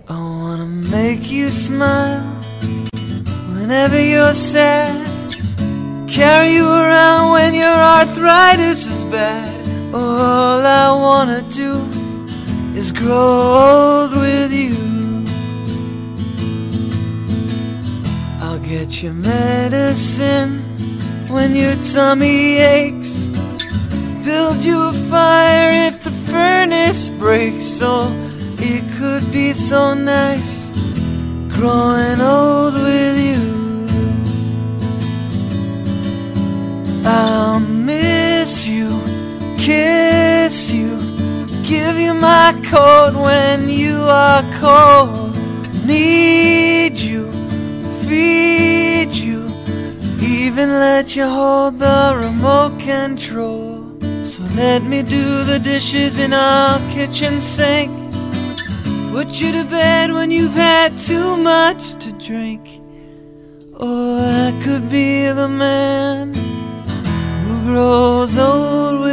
I wanna make you smile whenever you're sad, carry you around when your arthritis is bad. All I wanna do is grow old with you. I'll get you medicine when your tummy aches, build you a fire if the furnace breaks. Oh, it could be so nice growing old with you. I'll miss you, kiss you, give you my coat when you are cold. Need you, feed you, even let you hold the remote control. So let me do the dishes in our kitchen sink, put you to bed when you've had too much to drink. Or I could be the man who grows old with